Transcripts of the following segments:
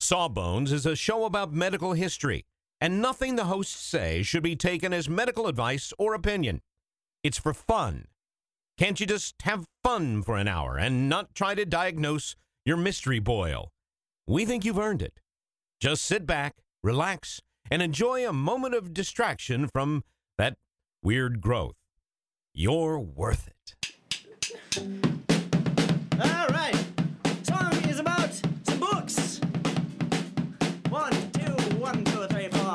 Sawbones is a show about medical history, and nothing the hosts say should be taken as medical advice or opinion. It's for fun. Can't you just have fun for an hour and not try to diagnose your mystery boil? We think you've earned it. Just sit back, relax, and enjoy a moment of distraction from that weird growth. You're worth it. All right. Song is about some books. 1, 2, 1, 2, 3, 4.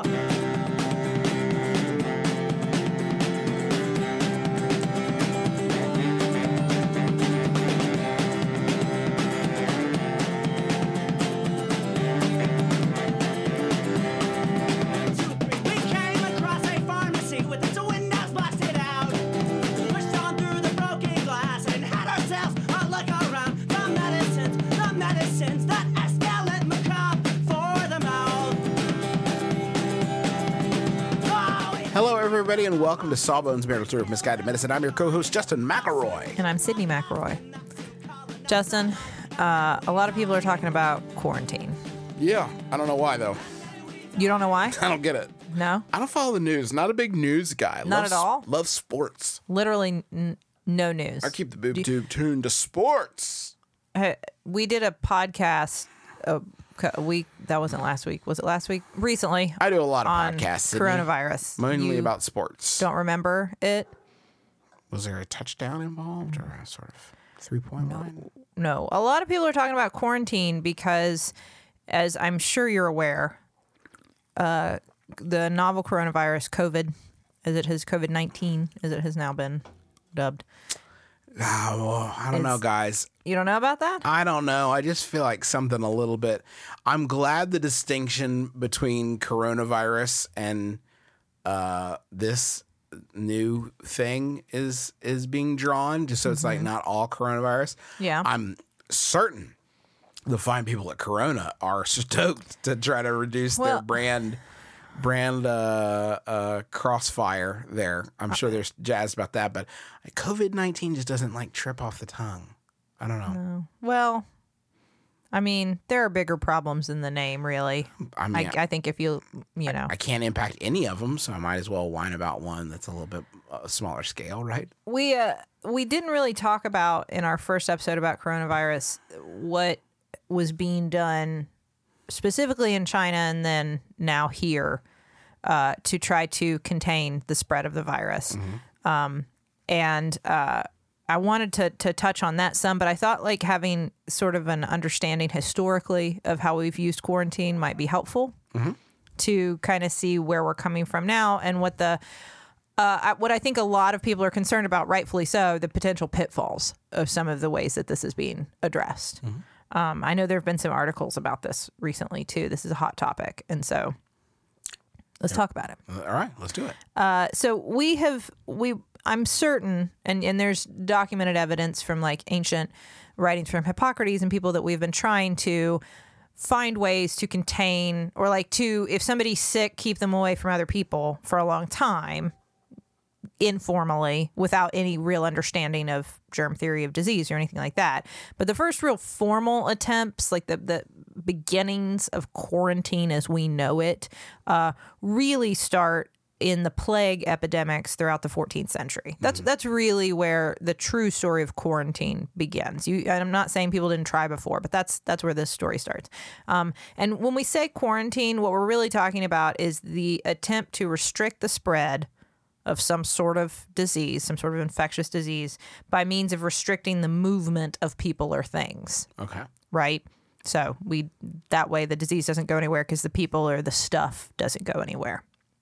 Hello, everybody, and welcome to Sawbones Marital Tour of Misguided Medicine. I'm your co-host, Justin McElroy. And I'm Sydney McElroy. Justin, a lot of people are talking about quarantine. Yeah, I don't know why, though. You don't know why? I don't get it. No? I don't follow the news. Not a big news guy. Not at all? Love sports. Literally no news. I keep the boob tube tuned to sports. We did a podcast a week. That wasn't last week. Was it last week? Recently. I do a lot of on podcasts. Sydney. Coronavirus. Mainly You about sports. Don't remember it? Was there a touchdown involved or a sort of 3-point line? No. A lot of people are talking about quarantine because, as I'm sure you're aware, the novel coronavirus, COVID, as it has COVID-19, as it has now been dubbed. I don't know, guys. You don't know about that? I don't know. I just feel like something a little bit. I'm glad the distinction between coronavirus and this new thing is being drawn, just so it's like not all coronavirus. Yeah. I'm certain the fine people at Corona are stoked to try to reduce their brand crossfire there. I'm sure they're jazzed about that, but COVID-19 just doesn't like trip off the tongue. I don't know. No. Well, I mean, there are bigger problems in the name, really. I mean, I think if you know. I can't impact any of them, so I might as well whine about one that's a little bit smaller scale, right? We didn't really talk about in our first episode about coronavirus what was being done specifically in China and then now here to try to contain the spread of the virus. And I wanted to touch on that some, but I thought like having sort of an understanding historically of how we've used quarantine might be helpful to kind of see where we're coming from now and what what I think a lot of people are concerned about, rightfully so, the potential pitfalls of some of the ways that this is being addressed. I know there have been some articles about this recently too. This is a hot topic. And so let's talk about it. All right, let's do it. So I'm certain, and there's documented evidence from like ancient writings from Hippocrates and people that we've been trying to find ways to contain or like to, if somebody's sick, keep them away from other people for a long time, informally, without any real understanding of germ theory of disease or anything like that. But the first real formal attempts, like the beginnings of quarantine as we know it, really start in the plague epidemics throughout the 14th century. That's really where the true story of quarantine begins. And I'm not saying people didn't try before, but that's where this story starts. And when we say quarantine, what we're really talking about is the attempt to restrict the spread of some sort of disease, some sort of infectious disease, by means of restricting the movement of people or things. Okay. Right? So that way the disease doesn't go anywhere because the people or the stuff doesn't go anywhere.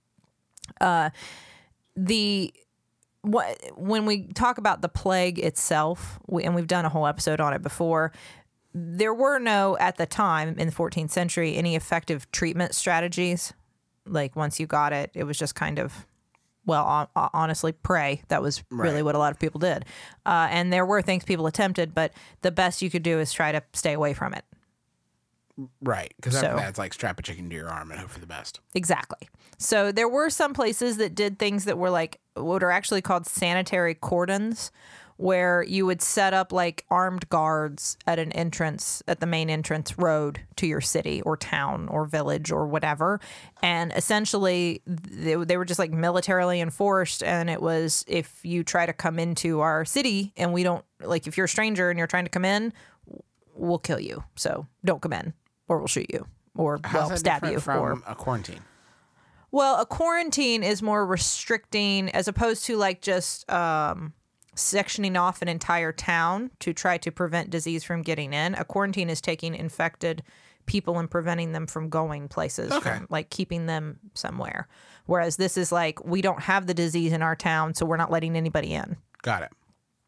When we talk about the plague itself, and we've done a whole episode on it before, there were no, at the time in the 14th century, any effective treatment strategies. Like once you got it, it was just kind of, well, honestly, pray. That was really what a lot of people did. And there were things people attempted, but the best you could do is try to stay away from it. Right, because after that, it's like strap a chicken to your arm and hope for the best. Exactly. So there were some places that did things that were like what are actually called sanitary cordons, where you would set up like armed guards at an entrance, at the main entrance road to your city or town or village or whatever. And essentially they were just like militarily enforced. And it was, if you try to come into our city and we don't, like, if you're a stranger and you're trying to come in, we'll kill you. So don't come in or we'll shoot you or How's that stab different you. from Or a quarantine? well, a quarantine is more restricting as opposed to like just sectioning off an entire town to try to prevent disease from getting in. A quarantine is taking infected people and preventing them from going places, from like keeping them somewhere. Whereas this is like, we don't have the disease in our town, so we're not letting anybody in. Got it.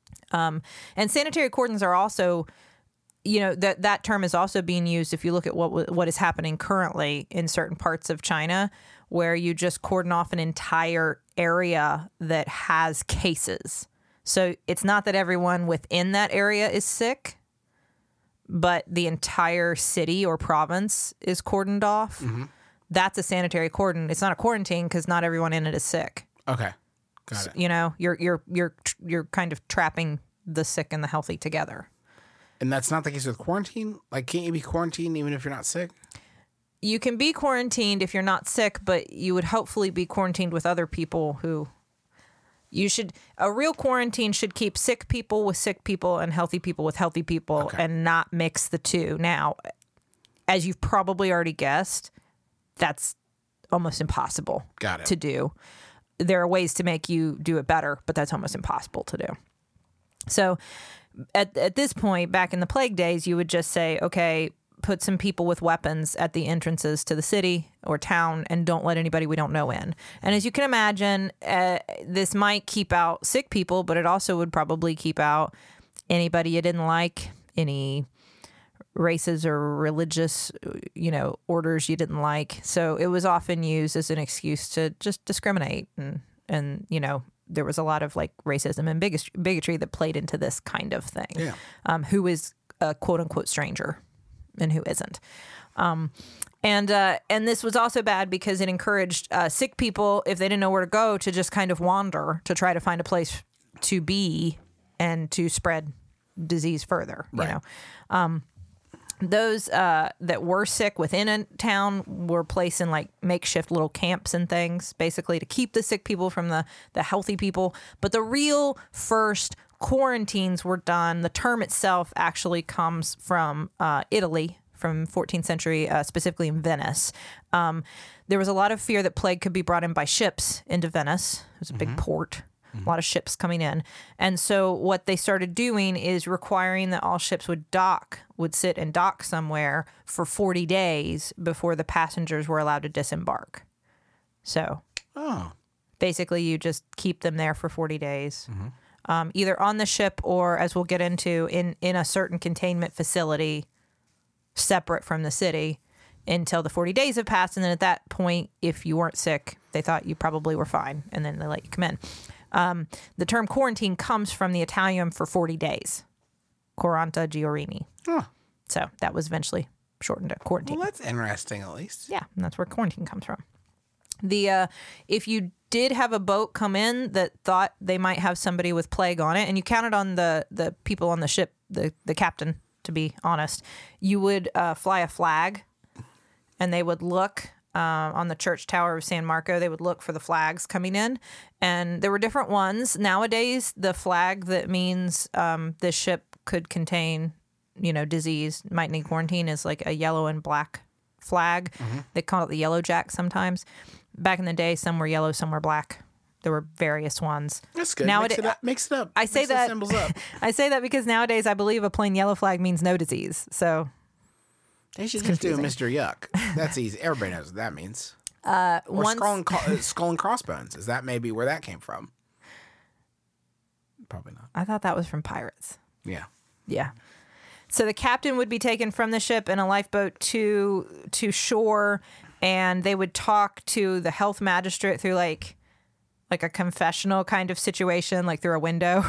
And sanitary cordons are also, you know, that term is also being used if you look at what is happening currently in certain parts of China, where you just cordon off an entire area that has cases. So it's not that everyone within that area is sick, but the entire city or province is cordoned off. Mm-hmm. That's a sanitary cordon. It's not a quarantine because not everyone in it is sick. Okay. Got it. You know, you're kind of trapping the sick and the healthy together. And that's not the case with quarantine? Like, can't you be quarantined even if you're not sick? You can be quarantined if you're not sick, but you would hopefully be quarantined with other people who a real quarantine should keep sick people with sick people and healthy people with healthy people and not mix the two. Now, as you've probably already guessed, that's almost impossible to do. There are ways to make you do it better, but that's almost impossible to do. So at this point, back in the plague days, you would just say, okay, put some people with weapons at the entrances to the city or town and don't let anybody we don't know in. And as you can imagine, this might keep out sick people, but it also would probably keep out anybody you didn't like, any races or religious, you know, orders you didn't like. So it was often used as an excuse to just discriminate. And you know, there was a lot of like racism and bigotry that played into this kind of thing. Yeah. Who is a quote unquote stranger and who isn't. And this was also bad because it encouraged sick people, if they didn't know where to go, to just kind of wander to try to find a place to be and to spread disease further. Right. You know, those that were sick within a town were placed in like makeshift little camps and things, basically to keep the sick people from the healthy people. But the real first quarantines were done. The term itself actually comes from Italy, from 14th century, specifically in Venice. There was a lot of fear that plague could be brought in by ships into Venice. It was a big port, a lot of ships coming in. And so what they started doing is requiring that all ships would sit and dock somewhere for 40 days before the passengers were allowed to disembark. So basically you just keep them there for 40 days. Either on the ship or, as we'll get into, in a certain containment facility separate from the city until the 40 days have passed. And then at that point, if you weren't sick, they thought you probably were fine, and then they let you come in. The term quarantine comes from the Italian for 40 days, 40 giorni. So that was eventually shortened to quarantine. Well, that's interesting, at least. Yeah, and that's where quarantine comes from. If you did have a boat come in that thought they might have somebody with plague on it, and you counted on the people on the ship, the captain, to be honest, you would fly a flag, and they would look on the church tower of San Marco. They would look for the flags coming in, and there were different ones. Nowadays, the flag that means this ship could contain, you know, disease, might need quarantine, is like a yellow and black flag. They call it the yellow jack sometimes. Back in the day, some were yellow, some were black. There were various ones. That's good. Mix it up. I say that. Symbols up. I say that because nowadays I believe a plain yellow flag means no disease. So they should just do Mr. Yuck. That's easy. Everybody knows what that means. Skull and crossbones. Is that maybe where that came from? Probably not. I thought that was from pirates. Yeah. Yeah. So the captain would be taken from the ship in a lifeboat to shore, and they would talk to the health magistrate through like a confessional kind of situation, like through a window,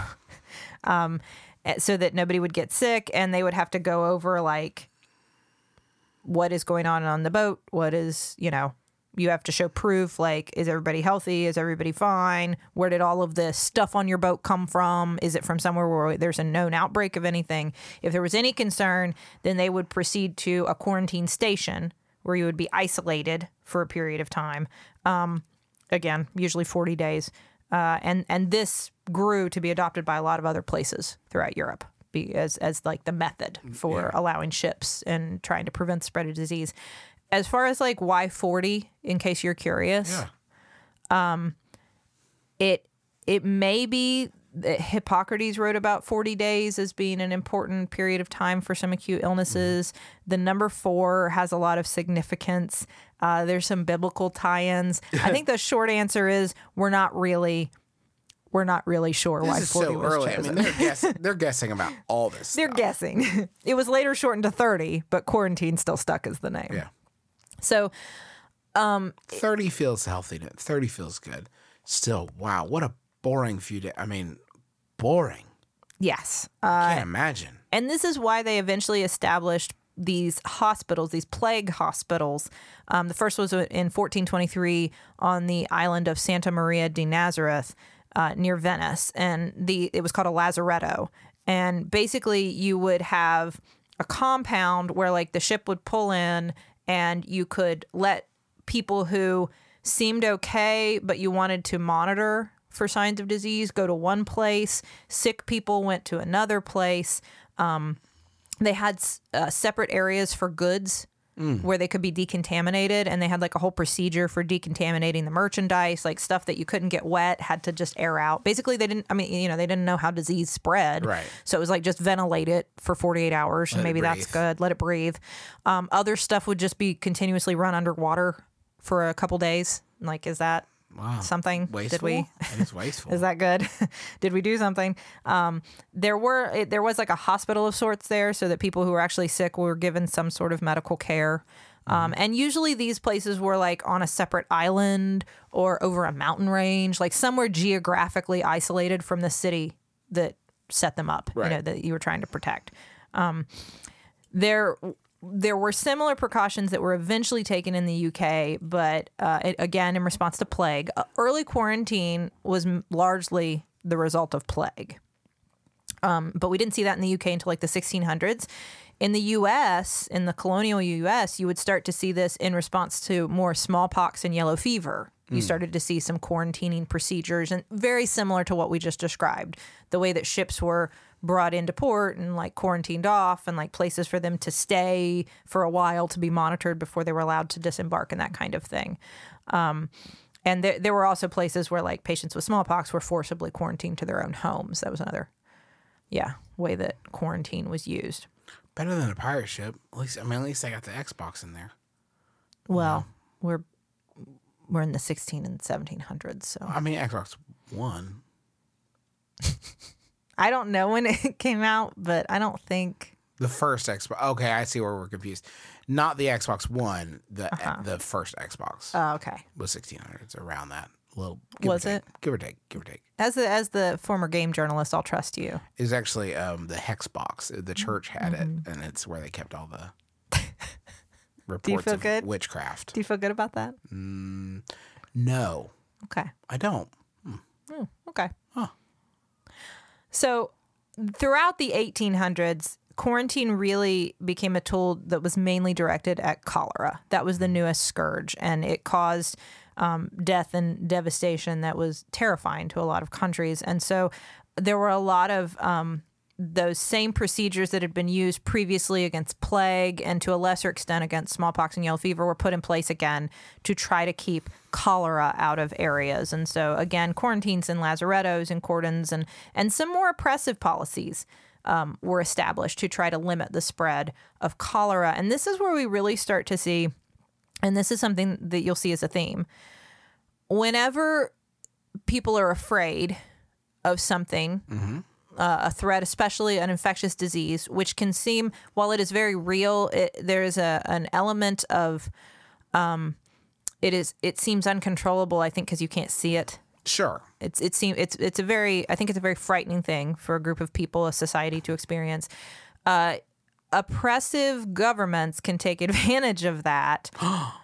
so that nobody would get sick. And they would have to go over like what is going on the boat, what is, you know, you have to show proof, like, is everybody healthy? Is everybody fine? Where did all of this stuff on your boat come from? Is it from somewhere where there's a known outbreak of anything? If there was any concern, then they would proceed to a quarantine station where you would be isolated for a period of time. Again, usually 40 days. And this grew to be adopted by a lot of other places throughout Europe as like the method for allowing ships and trying to prevent the spread of disease. As far as like why 40, in case you're curious, it may be that Hippocrates wrote about 40 days as being an important period of time for some acute illnesses. The number 4 has a lot of significance. There's some biblical tie-ins. I think the short answer is we're not really sure why 40 was early. chosen. I mean, they're guessing about all this. They're guessing. It was later shortened to 30, but quarantine still stuck as the name. Yeah. So 30 feels healthy. 30 feels good. Still, wow, what a boring few days. I mean, boring. yes. Can't imagine. And this is why they eventually established these hospitals, these plague hospitals. The first was in 1423 on the island of Santa Maria di Nazareth near Venice. And it was called a lazaretto. And basically you would have a compound where like the ship would pull in and you could let people who seemed okay, but you wanted to monitor for signs of disease, go to one place. Sick people went to another place. They had separate areas for goods where they could be decontaminated, and they had like a whole procedure for decontaminating the merchandise, like stuff that you couldn't get wet had to just air out. Basically, they didn't know how disease spread. Right. So it was like just ventilate it for 48 hours, and maybe that's good. Let it breathe. Other stuff would just be continuously run underwater for a couple days. Like, is that something? Wasteful? That is wasteful. Is that good? Did we do something? There was like a hospital of sorts there, so that people who were actually sick were given some sort of medical care. And usually these places were like on a separate island or over a mountain range, like somewhere geographically isolated from the that set them up, right. That you were trying to protect. There were similar precautions that were eventually taken in the UK, but again, in response to plague. Early quarantine was largely the result of plague. But we didn't see that in the UK until like the 1600s. In the US, in the colonial US, you would start to see this in response to more smallpox and yellow fever. You started to see some quarantining procedures, and very similar to what we just described. The way that ships were brought into port and like quarantined off, and like places for them to stay for a while to be monitored before they were allowed to disembark, and that kind of thing. And there were also places where like patients with smallpox were forcibly quarantined to their own homes. That was another, way that quarantine was used. Better than a pirate ship. At least I got the Xbox in there. Well, we're in the 16 and 1700s, so Xbox One. I don't know when it came out, but I don't think The first Xbox. Okay, I see where we're confused. Not the Xbox One. The first Xbox. Oh, okay. Was 1600s, around that. Little. Was it? Give or take. As the former game journalist, I'll trust you. It was actually the Hexbox. The church had it, and it's where they kept all the reports feel of good? witchcraft. Do you feel good about that? No, Okay. I don't. Okay. Huh. So throughout the 1800s, quarantine really became a tool that was mainly directed at cholera. That was the newest scourge, and it caused death and devastation that was terrifying to a lot of countries. And so there were a lot of those same procedures that had been used previously against plague and to a lesser extent against smallpox and yellow fever were put in place again to try to keep cholera out of areas. And so again, quarantines and lazarettos and cordons and some more oppressive policies were established to try to limit the spread of cholera. And this is where we really start to see, and this is something that you'll see as a theme, whenever people are afraid of something, a threat, especially an infectious disease, which can seem, while it is very real, there is an element of it seems uncontrollable, I think, because you can't see it. Sure. I think it's a very frightening thing for a group of people, a society to experience. Oppressive governments can take advantage of that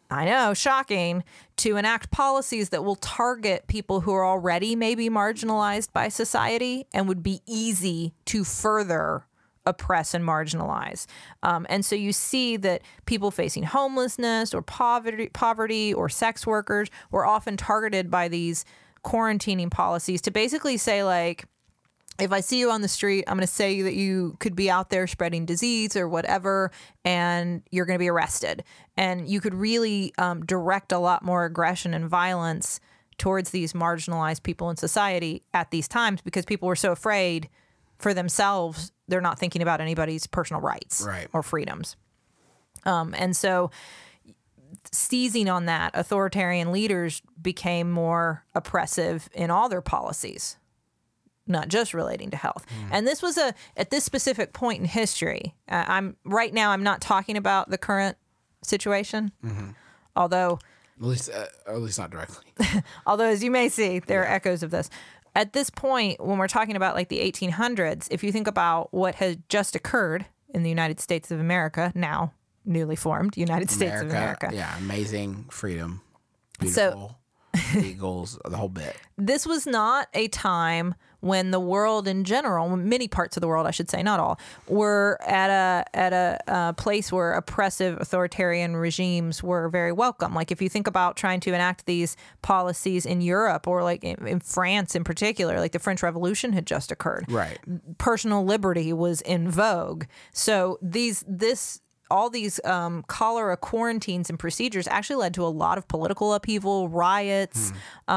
I know, shocking, to enact policies that will target people who are already maybe marginalized by society and would be easy to further oppress and marginalize. And so you see that people facing homelessness or poverty or sex workers were often targeted by these quarantining policies to basically say, like, if I see you on the street, I'm going to say that you could be out there spreading disease or whatever, and you're going to be arrested. And you could really direct a lot more aggression and violence towards these marginalized people in society at these times because people were so afraid for themselves. They're not thinking about anybody's personal rights or freedoms. And so seizing on that, authoritarian leaders became more oppressive in all their policies, not just relating to health. And this was at this specific point in history. I'm not talking about the current situation, although At least not directly. although as you may see, there are echoes of this. At this point, when we're talking about like the 1800s, if you think about what has just occurred in the United States of America, now newly formed United States of America. Yeah, amazing freedom, beautiful eagles, the whole bit. This was not a time when the world in general, many parts of the world, I should say, not all, were at a place where oppressive authoritarian regimes were very welcome. Like if you think about trying to enact these policies in Europe or like in France in particular, like the French Revolution had just occurred. Right. Personal liberty was in vogue. So all these cholera quarantines and procedures actually led to a lot of political upheaval, riots,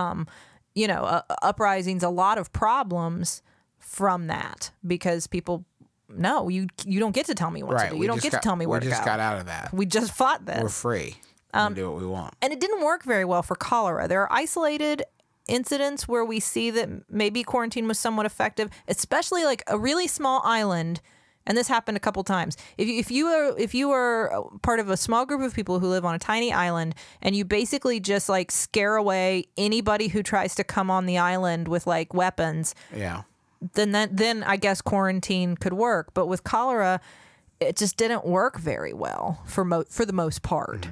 uprisings, a lot of problems from that because people, no, you don't get to tell me what to do. You don't get to tell me where to go. We just got out of that. We just fought this. We're free. We can do what we want. And it didn't work very well for cholera. There are isolated incidents where we see that maybe quarantine was somewhat effective, especially like a really small island. And this happened a couple times. If you are part of a small group of people who live on a tiny island and you basically just like scare away anybody who tries to come on the island with like weapons, then I guess quarantine could work. But with cholera, it just didn't work very well for the most part.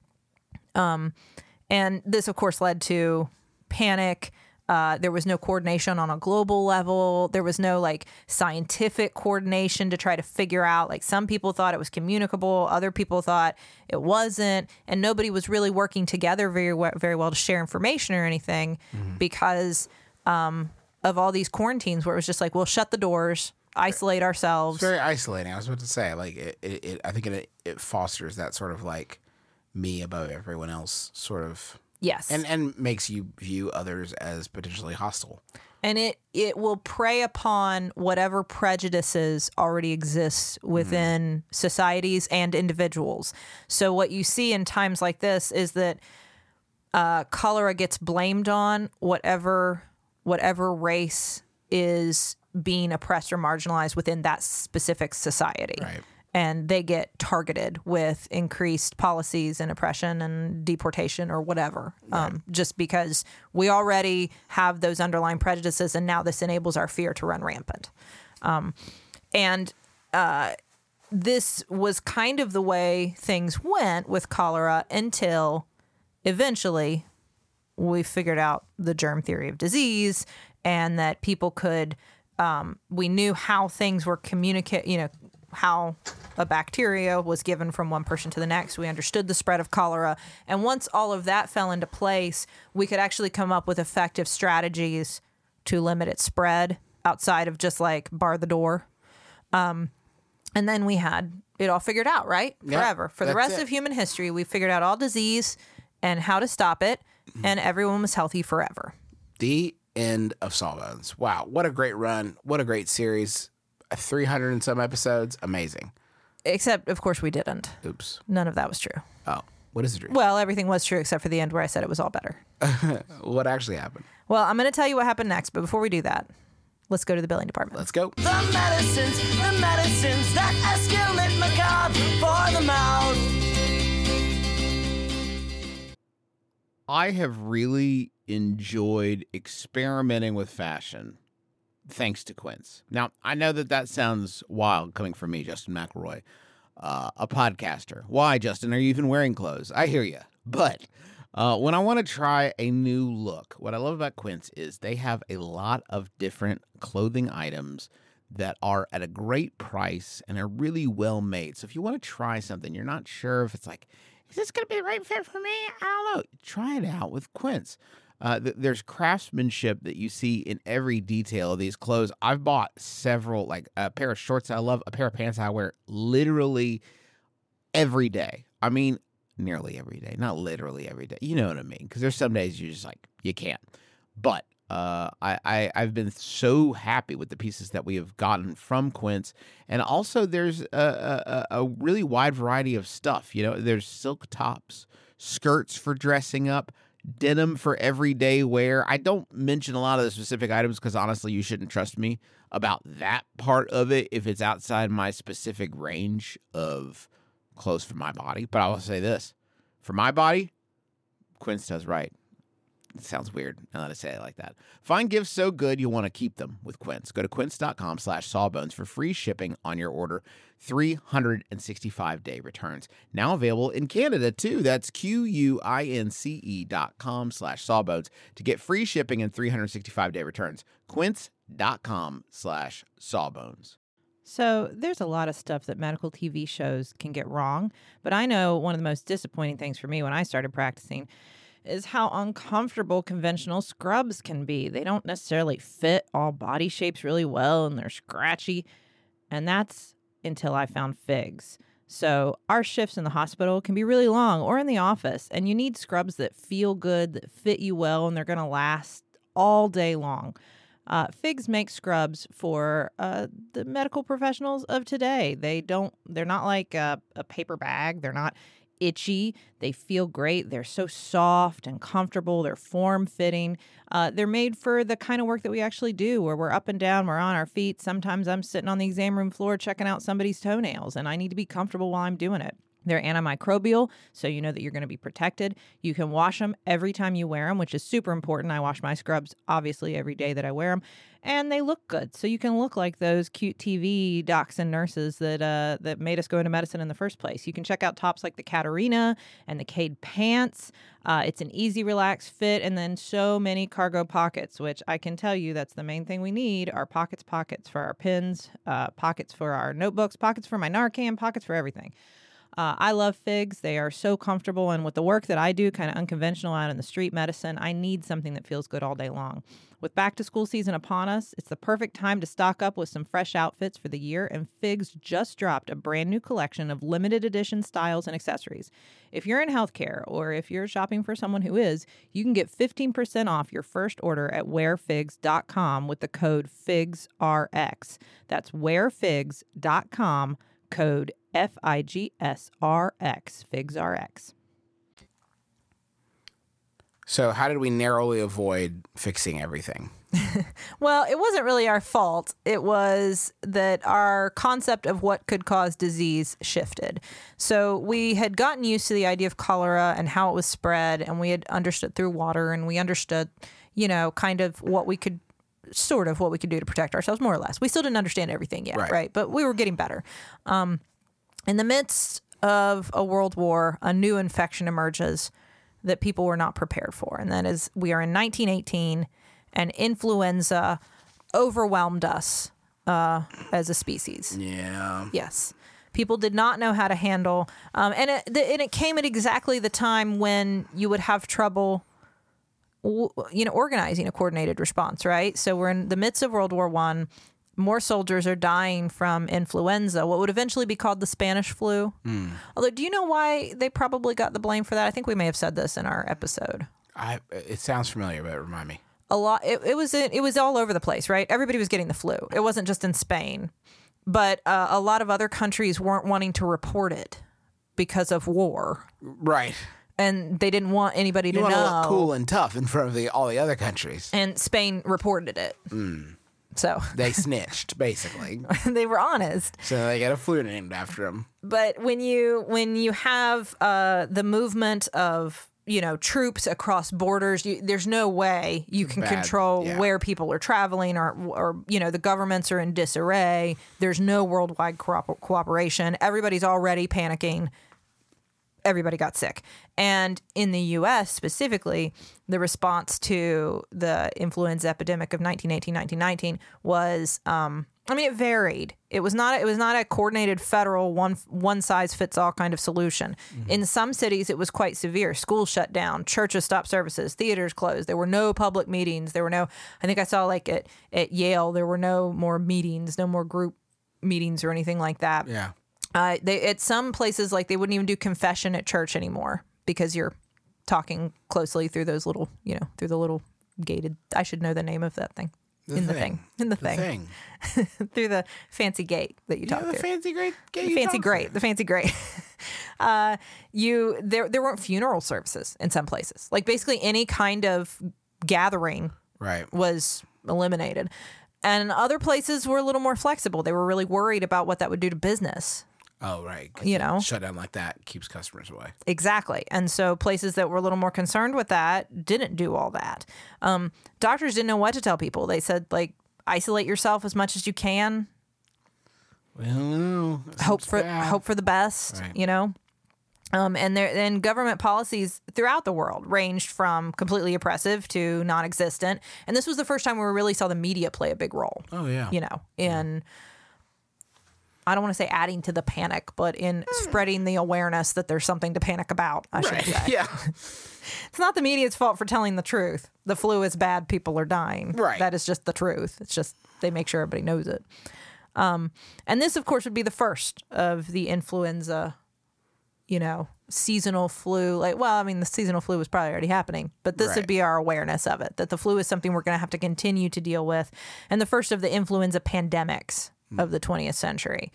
And this, of course, led to panic. There was no coordination on a global level. There was no like scientific coordination to try to figure out, like some people thought it was communicable. Other people thought it wasn't. And nobody was really working together very well to share information or anything because of all these quarantines where it was just like, we'll shut the doors, isolate ourselves. It's very isolating. I was about to say, like, I think it fosters that sort of like me above everyone else sort of. Yes. And makes you view others as potentially hostile. And it will prey upon whatever prejudices already exist within societies and individuals. So what you see in times like this is that cholera gets blamed on whatever race is being oppressed or marginalized within that specific society. Right. And they get targeted with increased policies and oppression and deportation or whatever, just because we already have those underlying prejudices, and now this enables our fear to run rampant. This was kind of the way things went with cholera until eventually we figured out the germ theory of disease and that people could, we knew how things were how a bacteria was given from one person to the next. We understood the spread of cholera. And once all of that fell into place, we could actually come up with effective strategies to limit its spread outside of just like bar the door. And then we had it all figured out, right? Yep, forever. For the rest of human history, we figured out all disease and how to stop it, and everyone was healthy forever. The end of Sawbones. Wow, what a great run. What a great series. 300 and some episodes. Amazing. Except, of course, we didn't. Oops. None of that was true. Oh, what is the truth? Well, everything was true except for the end where I said it was all better. What actually happened? Well, I'm going to tell you what happened next, but before we do that, let's go to the billing department. Let's go. The medicines that escalate macabre for the mouth. I have really enjoyed experimenting with fashion thanks to Quince. Now, I know that sounds wild coming from me, Justin McElroy, a podcaster. Why, Justin, are you even wearing clothes? I hear you. But when I want to try a new look, what I love about Quince is they have a lot of different clothing items that are at a great price and are really well made. So if you want to try something, you're not sure if it's like, is this going to be the right fit for me? I don't know. Try it out with Quince. There's craftsmanship that you see in every detail of these clothes. I've bought several, like a pair of shorts I love, a pair of pants I wear literally every day. I mean, nearly every day, not literally every day. You know what I mean? Because there's some days you just like, you can't. But I've been so happy with the pieces that we have gotten from Quince. And also there's a really wide variety of stuff. You know, there's silk tops, skirts for dressing up, denim for everyday wear. I don't mention a lot of the specific items because honestly, you shouldn't trust me about that part of it if it's outside my specific range of clothes for my body. But I will say this, for my body, Quince does right. It sounds weird now that I say it like that. Find gifts so good you'll want to keep them with Quince. Go to quince.com/sawbones for free shipping on your order. 365-day returns. Now available in Canada too. That's QUINCE.com/sawbones to get free shipping and 365-day returns. Quince.com/sawbones. So there's a lot of stuff that medical TV shows can get wrong, but I know one of the most disappointing things for me when I started practicing is how uncomfortable conventional scrubs can be. They don't necessarily fit all body shapes really well, and they're scratchy. And that's until I found Figs. So our shifts in the hospital can be really long or in the office, and you need scrubs that feel good, that fit you well, and they're going to last all day long. Figs make scrubs for the medical professionals of today. They're not like a paper bag. They're not itchy. They feel great. They're so soft and comfortable. They're form-fitting. They're made for the kind of work that we actually do, where we're up and down, we're on our feet. Sometimes I'm sitting on the exam room floor checking out somebody's toenails, and I need to be comfortable while I'm doing it. They're antimicrobial, so you know that you're going to be protected. You can wash them every time you wear them, which is super important. I wash my scrubs, obviously, every day that I wear them. And they look good, so you can look like those cute TV docs and nurses that made us go into medicine in the first place. You can check out tops like the Caterina and the Cade pants. It's an easy, relaxed fit, and then so many cargo pockets, which I can tell you that's the main thing we need, are pockets for our pens, pockets for our notebooks, pockets for my Narcan, pockets for everything. I love Figs. They are so comfortable. And with the work that I do, kind of unconventional out in the street medicine, I need something that feels good all day long. With back to school season upon us, it's the perfect time to stock up with some fresh outfits for the year. And Figs just dropped a brand new collection of limited edition styles and accessories. If you're in healthcare or if you're shopping for someone who is, you can get 15% off your first order at wearfigs.com with the code FIGSRX. That's wearfigs.com, code FIGSRX, FIGSRX. So how did we narrowly avoid fixing everything? Well, it wasn't really our fault. It was that our concept of what could cause disease shifted. So we had gotten used to the idea of cholera and how it was spread, and we had understood through water, and we understood, kind of what we could do to protect ourselves, more or less. We still didn't understand everything yet, right? But we were getting better. In the midst of a world war, a new infection emerges that people were not prepared for. And that is, we are in 1918, and influenza overwhelmed us as a species. Yeah. Yes. People did not know how to handle, and it came at exactly the time when you would have trouble organizing a coordinated response, right? So we're in the midst of World War I. More soldiers are dying from influenza, what would eventually be called the Spanish flu. Although, do you know why they probably got the blame for that? I think we may have said this in our episode. It sounds familiar, but remind me. A lot. It was all over the place, right? Everybody was getting the flu. It wasn't just in Spain, but a lot of other countries weren't wanting to report it because of war. Right. And they didn't want anybody to know. You want to look cool and tough in front of all the other countries. And Spain reported it. So they snitched, basically. They were honest. So they got a flu named after them. But when you have the movement of troops across borders, there's no way you can control where people are traveling, or the governments are in disarray. There's no worldwide cooperation. Everybody's already panicking. everybody got sick. And in the U.S. specifically, the response to the influenza epidemic of 1918-1919 was, it varied. It was not a coordinated federal one size fits all kind of solution. In some cities, it was quite severe. Schools shut down, churches stopped services, theaters closed. There were no public meetings. I think I saw like at Yale, there were no more meetings, no more group meetings or anything like that. Yeah. At some places, like they wouldn't even do confession at church anymore because you're talking closely through those little, through the little gated. I should know the name of that thing. The thing. Through the fancy gate that you talk through. The fancy grate. The fancy grate. There weren't funeral services in some places. Like basically any kind of gathering Right. was eliminated. And other places were a little more flexible. They were really worried about what that would do to business. Oh, right. 'Cause shut down like that keeps customers away. Exactly. And so places that were a little more concerned with that didn't do all that. Doctors didn't know what to tell people. They said, like, isolate yourself as much as you can. Well, no. Hope for the best, Right. And government policies throughout the world ranged from completely oppressive to non-existent. And this was the first time where we really saw the media play a big role. Oh, yeah. In I don't want to say adding to the panic, but in spreading the awareness that there's something to panic about, I should say. Yeah. It's not the media's fault for telling the truth. The flu is bad. People are dying. Right. That is just the truth. It's just they make sure everybody knows it. And this, of course, would be the first of the influenza, seasonal flu. The seasonal flu was probably already happening, but this would be our awareness of it, that the flu is something we're going to have to continue to deal with. And the first of the influenza pandemics of the 20th century.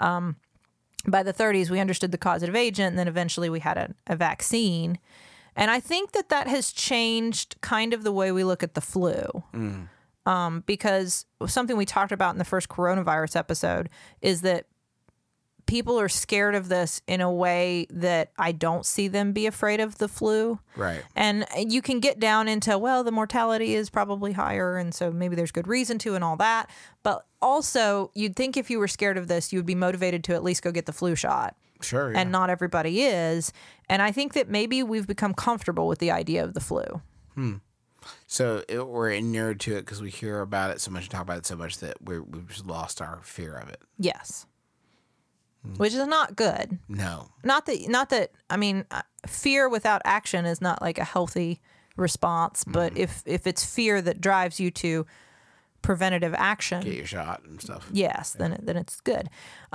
By the 30s, we understood the causative agent, and then eventually we had a vaccine. And I think that has changed kind of the way we look at the flu. Because something we talked about in the first coronavirus episode is that people are scared of this in a way that I don't see them be afraid of the flu. Right. And you can get down into, the mortality is probably higher, and so maybe there's good reason to and all that. But also, you'd think if you were scared of this, you would be motivated to at least go get the flu shot. Sure. Yeah. And not everybody is. And I think that maybe we've become comfortable with the idea of the flu. So we're inured to it because we hear about it so much and talk about it so much that we've just lost our fear of it. Yes. Which is not good. No. Not that. Fear without action is not like a healthy response. But if it's fear that drives you to preventative action, Get your shot and stuff. yes, then it's good.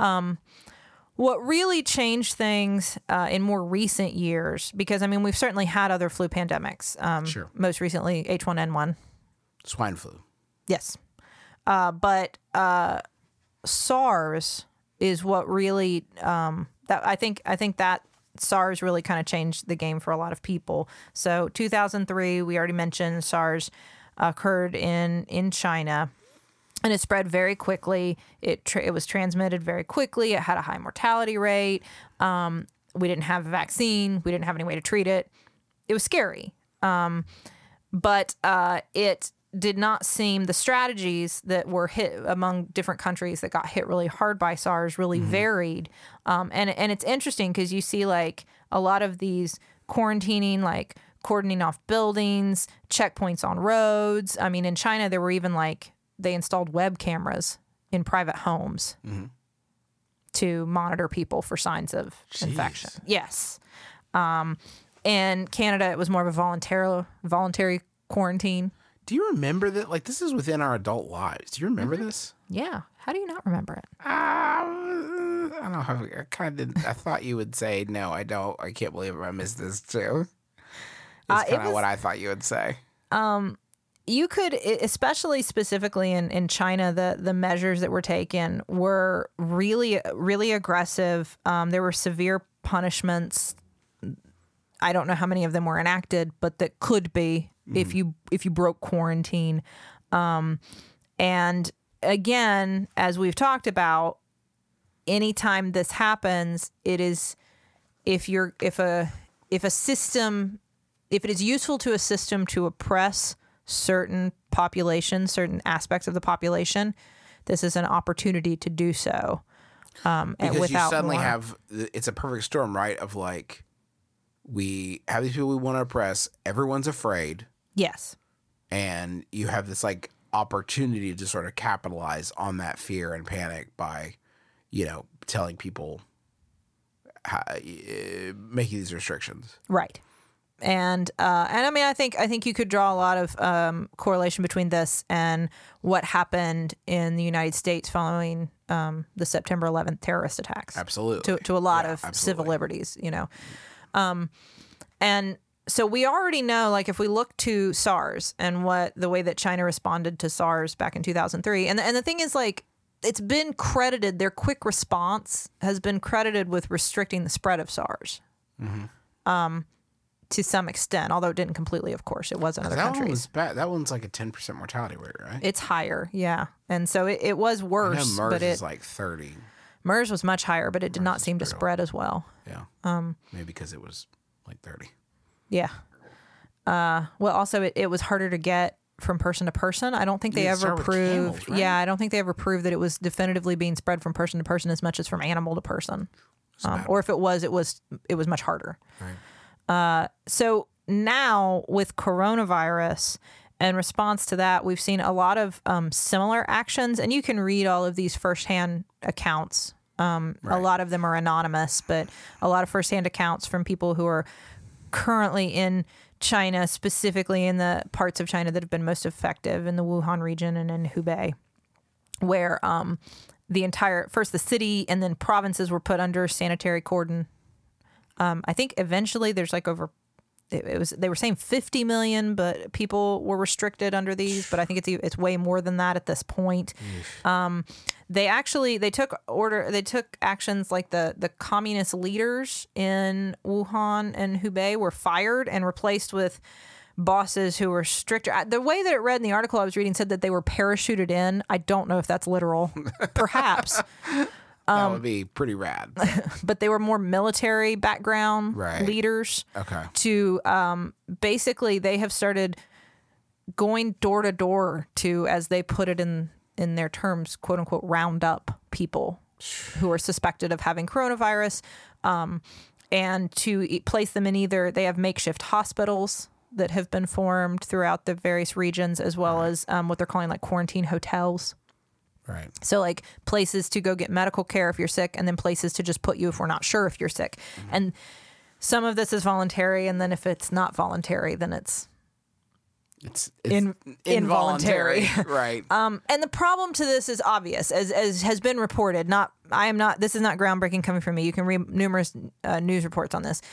What really changed things in more recent years, because we've certainly had other flu pandemics. Sure. Most recently, H1N1. Swine flu. Yes. But SARS is what really I think that SARS really kind of changed the game for a lot of people. So 2003, we already mentioned SARS occurred in China, and it spread very quickly. It was transmitted very quickly. It had a high mortality rate. We didn't have a vaccine. We didn't have any way to treat it. It was scary. But it did not seem the strategies that were hit among different countries that got hit really hard by SARS really varied. And it's interesting because you see like a lot of these quarantining, like cordoning off buildings, checkpoints on roads. In China, there were even they installed web cameras in private homes to monitor people for signs of infection. Yes. In Canada, it was more of a voluntary quarantine. Do you remember that? Like, this is within our adult lives. Do you remember this? Yeah. How do you not remember it? I don't know. I kind of I thought you would say, no, I don't. I can't believe I missed this too. It's kind of what I thought you would say. You could, especially specifically in China, the measures that were taken were really, really aggressive. There were severe punishments. I don't know how many of them were enacted, but that could be if you broke quarantine. And again, as we've talked about, anytime this happens, it is if it is useful to a system to oppress certain populations, certain aspects of the population, this is an opportunity to do so. Because without you suddenly more. have, it's a perfect storm, right? Of like we have these people we want to oppress. Everyone's afraid, Yes. and you have this like opportunity to sort of capitalize on that fear and panic by, telling people, making these restrictions. Right. And I mean, I think you could draw a lot of correlation between this and what happened in the United States following the September 11th terrorist attacks. Absolutely. To a lot Yeah, of absolutely. civil liberties, and so we already know, like, if we look to SARS and the way that China responded to SARS back in 2003, and the thing is, like, it's been credited, their quick response has been credited with restricting the spread of SARS. To some extent, although it didn't completely, of course. It was in other That one countries. was bad. That one's like a 10% mortality rate, right? It's higher, yeah. And so it was I know worse, MERS but is like 30. MERS was much higher, but it did not is seem to brutal. spread as well. Yeah. Maybe because it was like 30. Yeah. Well, also it was harder to get from person to person. I don't think they You ever start with proved. camels, right? Yeah, I don't think they ever proved that it was definitively being spread from person to person as much as from animal to person. Or if it was much harder. Right. So now with coronavirus, in response to that, we've seen a lot of similar actions, and you can read all of these firsthand accounts. A lot of them are anonymous, but a lot of firsthand accounts from people who are currently in China, specifically in the parts of China that have been most effective, in the Wuhan region and in Hubei, where the city and then provinces were put under sanitary cordon. I think eventually there's like they were saying 50 million, but people were restricted under these. But I think it's way more than that at this point. They took actions like the communist leaders in Wuhan and Hubei were fired and replaced with bosses who were stricter. The way that it read in the article I was reading said that they were parachuted in. I don't know if that's literal. Perhaps. That would be pretty rad. But they were more military background Right. leaders. Okay. To basically, they have started going door to door to, as they put it in their terms, quote unquote, round up people who are suspected of having coronavirus, and to place them in either, they have makeshift hospitals that have been formed throughout the various regions, as well as what they're calling like quarantine hotels. Right. So like places to go get medical care if you're sick, and then places to just put you if we're not sure if you're sick. Mm-hmm. And some of this is voluntary, and then if it's not voluntary, then it's It's involuntary. Right. and the problem to this is obvious, as has been reported. This is not groundbreaking coming from me. You can read numerous news reports on this.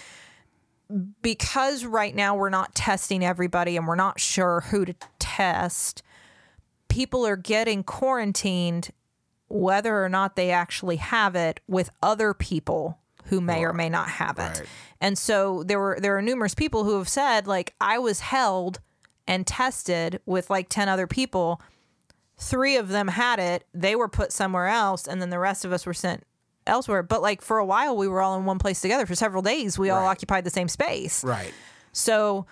Because right now we're not testing everybody and we're not sure who to test, people are getting quarantined whether or not they actually have it with other people who may or may not have it. Right. And so there are numerous people who have said, like, I was held and tested with like 10 other people. 3 of them had it. They were put somewhere else, and then the rest of us were sent elsewhere. But like for a while, we were all in one place together for several days. We all Right. occupied the same space. Right. So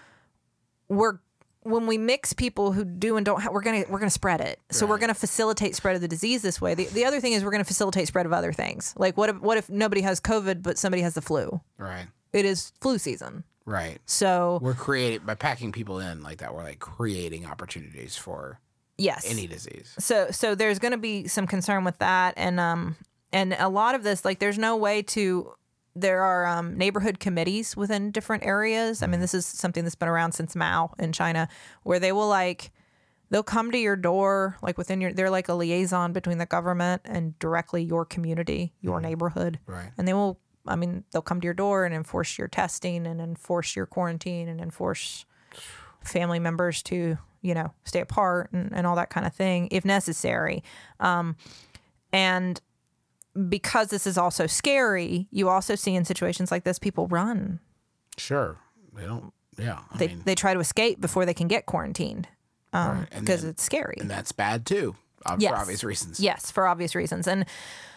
when we mix people who do and don't have, we're gonna spread it. So we're gonna facilitate spread of the disease this way. The other thing is we're gonna facilitate spread of other things. Like what if nobody has COVID but somebody has the flu? Right. It is flu season. Right. So We're creating, by packing people in like that, we're like creating opportunities for yes, any disease. So there's going to be some concern with that, and a lot of this, like, there's no way to. There are neighborhood committees within different areas. I mean, this is something that's been around since Mao in China, where they'll come to your door, like they're like a liaison between the government and directly your community, your neighborhood, Right. and they'll come to your door and enforce your testing and enforce your quarantine and enforce family members to, stay apart and all that kind of thing if necessary. And because this is also scary, you also see in situations like this, people run. Sure. They don't. Yeah. They try to escape before they can get quarantined Right. And because then- it's scary. and that's bad too, Yes. for obvious reasons. Yes, for obvious reasons. And,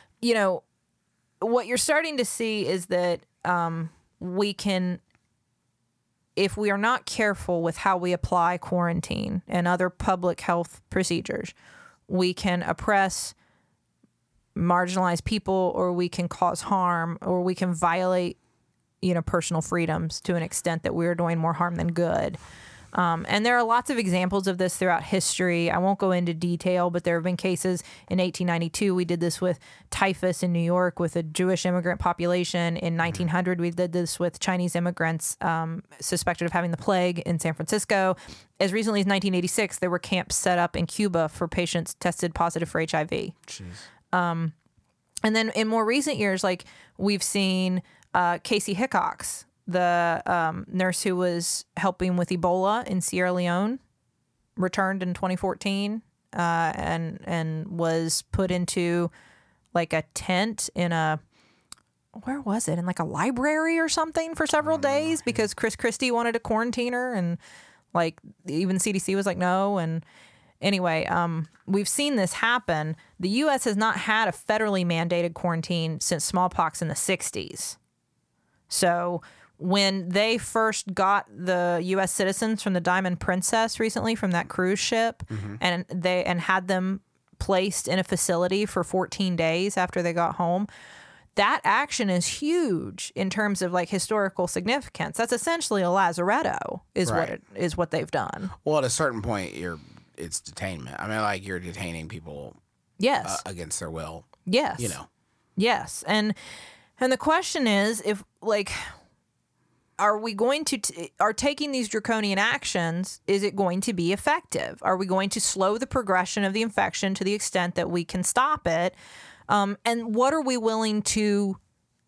what you're starting to see is that we can, if we are not careful with how we apply quarantine and other public health procedures, we can oppress marginalized people, or we can cause harm, or we can violate personal freedoms to an extent that we're doing more harm than good. And there are lots of examples of this throughout history. I won't go into detail, but there have been cases in 1892. We did this with typhus in New York with a Jewish immigrant population. In 1900, we did this with Chinese immigrants suspected of having the plague in San Francisco. As recently as 1986, there were camps set up in Cuba for patients tested positive for HIV. Jeez. And then in more recent years, like we've seen Casey Hickox, the nurse who was helping with Ebola in Sierra Leone, returned in 2014 and was put into like a tent in where was it? In like a library or something for several days because Chris Christie wanted to quarantine her, and like even CDC was like no. And anyway, we've seen this happen. The U.S. has not had a federally mandated quarantine since smallpox in the 60s. So when they first got the U.S. citizens from the Diamond Princess recently from that cruise ship, and had them placed in a facility for 14 days after they got home, that action is huge in terms of like historical significance. That's essentially a lazaretto, is what they've done. Well, at a certain point, it's detainment. I mean, like you're detaining people, yes, against their will. Yes, yes, and the question is if like. Are we going to are taking these draconian actions? Is it going to be effective? Are we going to slow the progression of the infection to the extent that we can stop it? And what are we willing to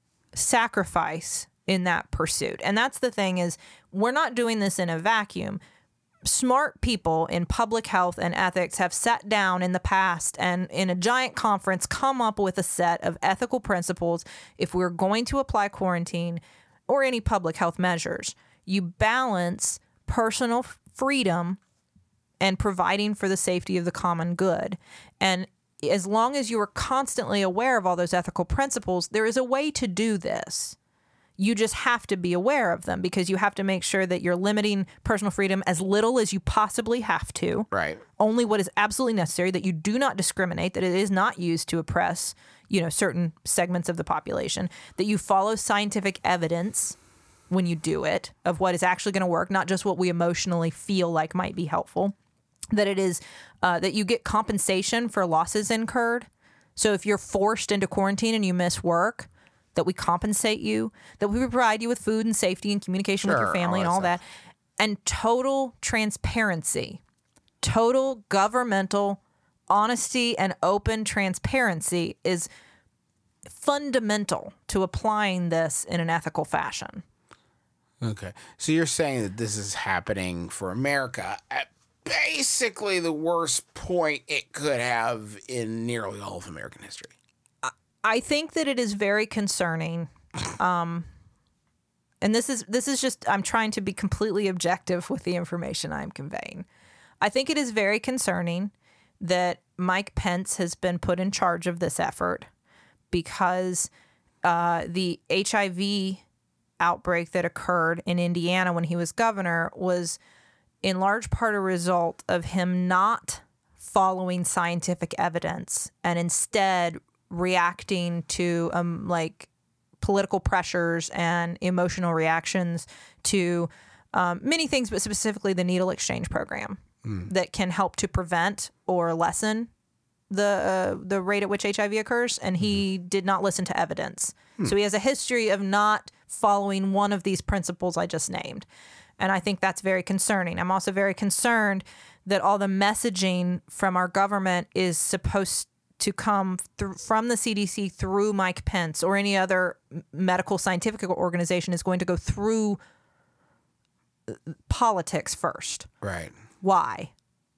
sacrifice in that pursuit? And that's the thing is we're not doing this in a vacuum. Smart people in public health and ethics have sat down in the past and in a giant conference come up with a set of ethical principles. If we're going to apply quarantine or any public health measures, you balance personal freedom and providing for the safety of the common good. And as long as you are constantly aware of all those ethical principles, there is a way to do this. You just have to be aware of them because you have to make sure that you're limiting personal freedom as little as you possibly have to. Right. Only what is absolutely necessary, that you do not discriminate, that it is not used to oppress certain segments of the population, that you follow scientific evidence when you do it of what is actually going to work, not just what we emotionally feel like might be helpful, that it is that you get compensation for losses incurred. So if you're forced into quarantine and you miss work, that we compensate you, that we provide you with food and safety and communication with your family and all that. And total transparency, total governmental honesty and open transparency is fundamental to applying this in an ethical fashion. Okay. So you're saying that this is happening for America at basically the worst point it could have in nearly all of American history. I think that it is very concerning. And this is just, I'm trying to be completely objective with the information I'm conveying. I think it is very concerning that Mike Pence has been put in charge of this effort because the HIV outbreak that occurred in Indiana when he was governor was in large part a result of him not following scientific evidence and instead reacting to political pressures and emotional reactions to many things, but specifically the needle exchange program that can help to prevent or lessen the rate at which HIV occurs. And he did not listen to evidence. So he has a history of not following one of these principles I just named. And I think that's very concerning. I'm also very concerned that all the messaging from our government is supposed to come from the CDC through Mike Pence or any other medical scientific organization is going to go through politics first. Right. Why?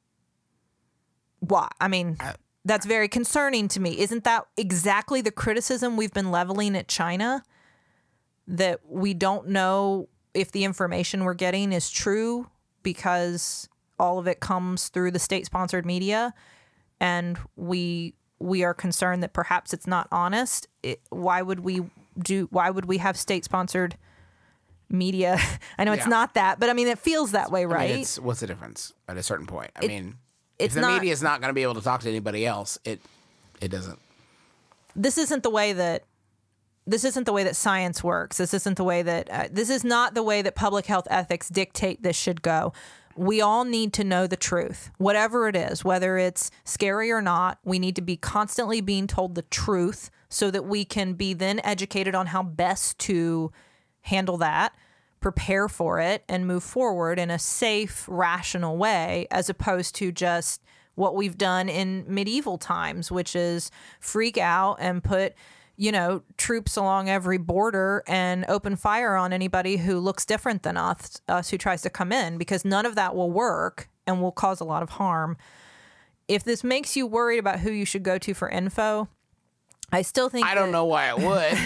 I mean, that's very concerning to me. Isn't that exactly the criticism we've been leveling at China? That we don't know if the information we're getting is true because all of it comes through the state-sponsored media, and we are concerned that perhaps it's not honest. Why would we have state-sponsored media? I know it's not that, but I mean, it feels that way, right? I mean, what's the difference at a certain point? I mean, if the media is not going to be able to talk to anybody else, it doesn't. This isn't the way that this isn't the way that science works. This isn't the way that this is not the way that public health ethics dictate this should go. We all need to know the truth, whatever it is, whether it's scary or not. We need to be constantly being told the truth so that we can be then educated on how best to handle that, prepare for it, and move forward in a safe, rational way, as opposed to just what we've done in medieval times, which is freak out and put, troops along every border and open fire on anybody who looks different than us who tries to come in, because none of that will work and will cause a lot of harm. If this makes you worried about who you should go to for info, I still think I don't know why it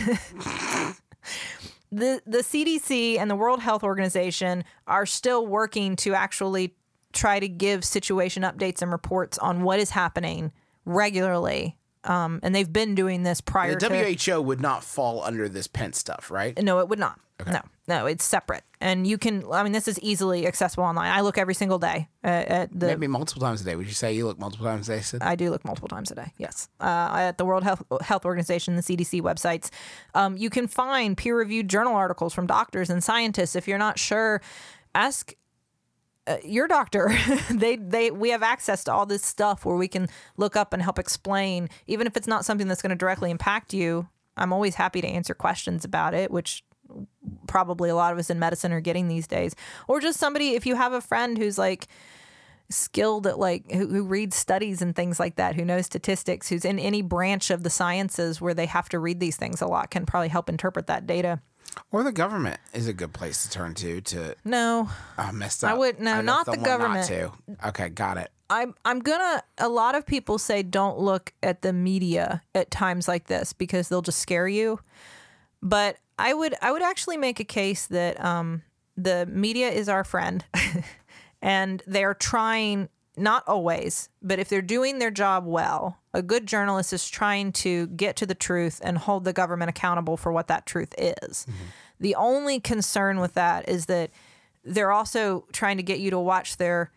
would. The CDC and the World Health Organization are still working to actually try to give situation updates and reports on what is happening regularly. And they've been doing this prior to... The WHO would not fall under this Pence stuff, right? No, it would not. Okay. No, it's separate. And you can... this is easily accessible online. I look every single day at the... Maybe multiple times a day. Would you say you look multiple times a day, Sid? I do look multiple times a day, yes. At the World Health Organization, the CDC websites. You can find peer-reviewed journal articles from doctors and scientists. If you're not sure, ask... your doctor. We have access to all this stuff where we can look up and help explain, even if it's not something that's going to directly impact you. I'm always happy to answer questions about it, which probably a lot of us in medicine are getting these days. Or just somebody, if you have a friend who's like skilled at who reads studies and things like that, who knows statistics, who's in any branch of the sciences where they have to read these things a lot, can probably help interpret that data. Or the government is a good place to turn to. No. I messed up. I would, no, not the government. Not to. Okay, got it. A lot of people say don't look at the media at times like this because they'll just scare you. But I would actually make a case that the media is our friend and they're trying, not always, but if they're doing their job well, a good journalist is trying to get to the truth and hold the government accountable for what that truth is. Mm-hmm. The only concern with that is that they're also trying to get you to watch their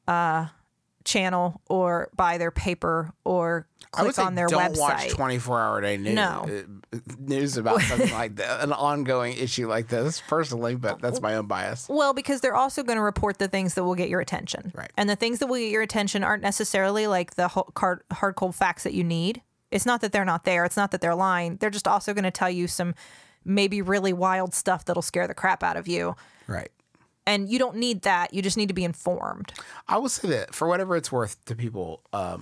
channel or buy their paper or click on their website. Don't watch 24-hour-a-day news about something like that, an ongoing issue like this, personally, but that's my own bias. Well, because they're also going to report the things that will get your attention. Right. And the things that will get your attention aren't necessarily like the hard, cold facts that you need. It's not that they're not there. It's not that they're lying. They're just also going to tell you some maybe really wild stuff that'll scare the crap out of you. Right. And you don't need that. You just need to be informed. I will say that for whatever it's worth to people,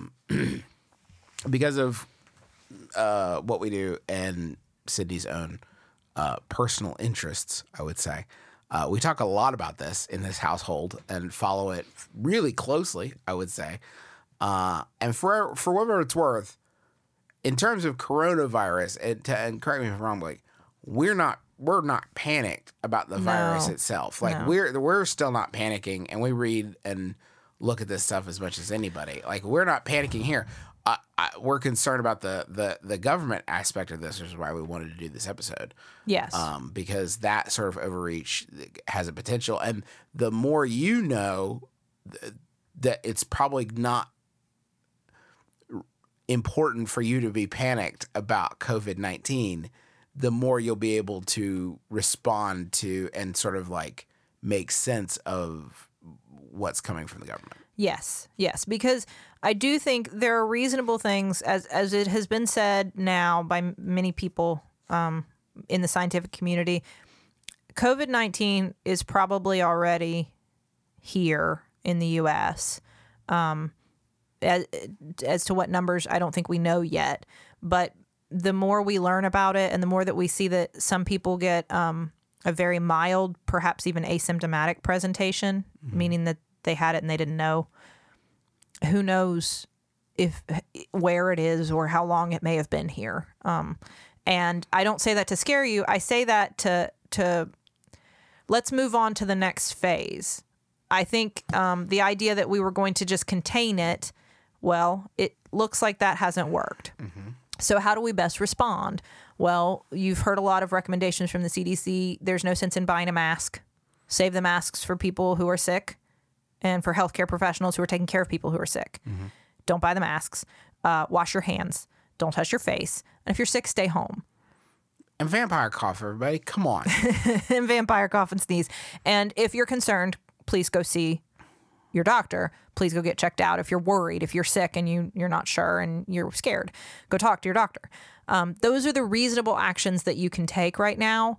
because of what we do and Sydney's own personal interests, I would say, we talk a lot about this in this household and follow it really closely, I would say. And for whatever it's worth, in terms of coronavirus, and correct me if I'm wrong, like we're not panicked about the virus itself. Like we're still not panicking, and we read and look at this stuff as much as anybody. Like we're not panicking here. We're concerned about the government aspect of this, which is why we wanted to do this episode. Yes. Because that sort of overreach has a potential, and the more you know that it's probably not important for you to be panicked about COVID-19, the more you'll be able to respond to and sort of like make sense of what's coming from the government. Yes, because I do think there are reasonable things, as it has been said now by many people in the scientific community. COVID-19 is probably already here in the U.S. As to what numbers, I don't think we know yet. But the more we learn about it and the more that we see that some people get a very mild, perhaps even asymptomatic presentation, meaning that they had it and they didn't know. Who knows where it is or how long it may have been here. And I don't say that to scare you. I say that to let's move on to the next phase. I think the idea that we were going to just contain it, well, it looks like that hasn't worked. Mm-hmm. So how do we best respond? Well, you've heard a lot of recommendations from the CDC. There's no sense in buying a mask. Save the masks for people who are sick and for healthcare professionals who are taking care of people who are sick. Mm-hmm. Don't buy the masks. Wash your hands. Don't touch your face. And if you're sick, stay home. And vampire cough, everybody. Come on. and vampire cough and sneeze. And if you're concerned, please go see your doctor. Please go get checked out. If you're worried, if you're sick and you're not sure and you're scared, go talk to your doctor. Those are the reasonable actions that you can take right now.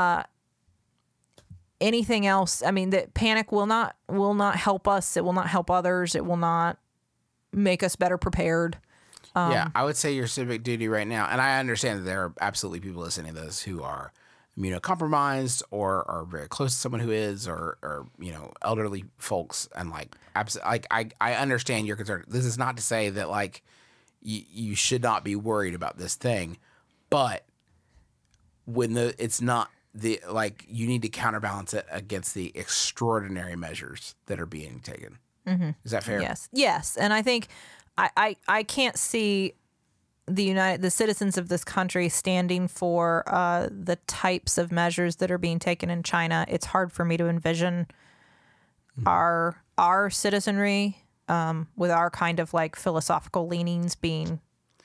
Anything else, I mean, that panic will not help us. It will not help others. It will not make us better prepared. Yeah, I would say your civic duty right now, and I understand that there are absolutely people listening to this who are immunocompromised or are very close to someone who is, or elderly folks, and I understand your concern. This is not to say that you should not be worried about this thing, but when it's not you need to counterbalance it against the extraordinary measures that are being taken. Mm-hmm. Is that fair? Yes, and I think I can't see the citizens of this country standing for the types of measures that are being taken in China. It's hard for me to envision our citizenry with our kind of philosophical leanings being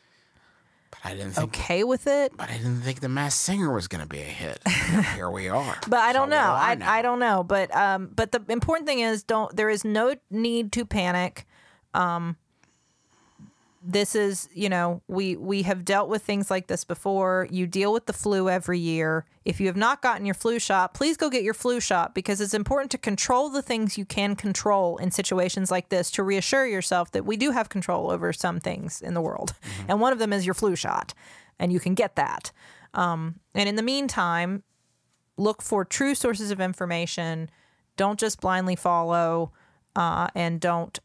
okay with it. But I didn't think The Masked Singer was going to be a hit. Here we are. But I don't know. I don't know. But the important thing is there is no need to panic. This is, we have dealt with things like this before. You deal with the flu every year. If you have not gotten your flu shot, please go get your flu shot, because it's important to control the things you can control in situations like this, to reassure yourself that we do have control over some things in the world. Mm-hmm. And one of them is your flu shot, and you can get that. And in the meantime, look for true sources of information. Don't just blindly follow, and don't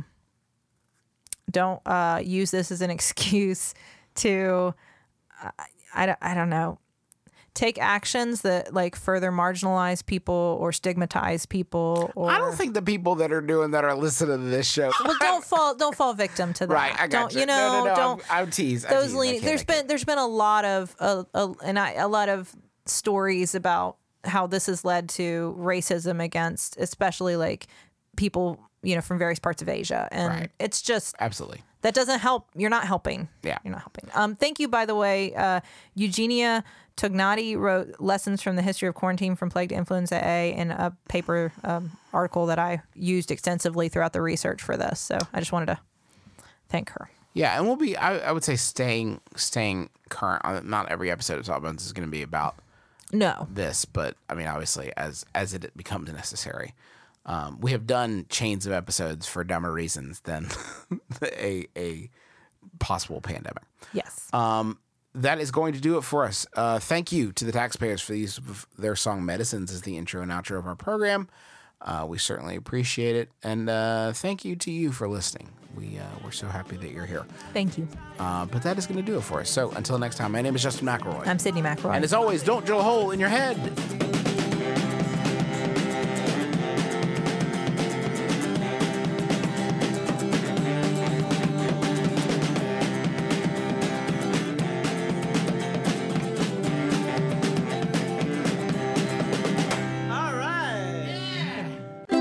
use this as an excuse to, I don't know, take actions that further marginalize people or stigmatize people. Or I don't think the people that are doing that are listening to this show. Well, don't fall victim to that. Right, I got you. No, don't. I'm teased. There's been a lot of stories about how this has led to racism against, especially people from various parts of Asia, and it's just absolutely. That doesn't help. You're not helping. Yeah. You're not helping. Thank you, by the way. Eugenia Tognati wrote Lessons from the History of Quarantine from Plague to Influenza A in a paper article that I used extensively throughout the research for this. So I just wanted to thank her. Yeah, and we'll be, I would say, staying current. Not every episode of Talk Bones is going to be about this, but I mean, obviously, as it becomes necessary. We have done chains of episodes for dumber reasons than a possible pandemic. Yes. That is going to do it for us. Thank you to the taxpayers for the use of their song Medicines as the intro and outro of our program. We certainly appreciate it. And thank you to you for listening. We're so happy that you're here. Thank you. But that is going to do it for us. So until next time, my name is Justin McElroy. I'm Sydney McElroy. And as always, don't drill a hole in your head.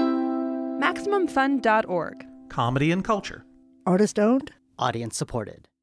MaximumFun.org. Comedy and culture. Artist owned. Audience supported.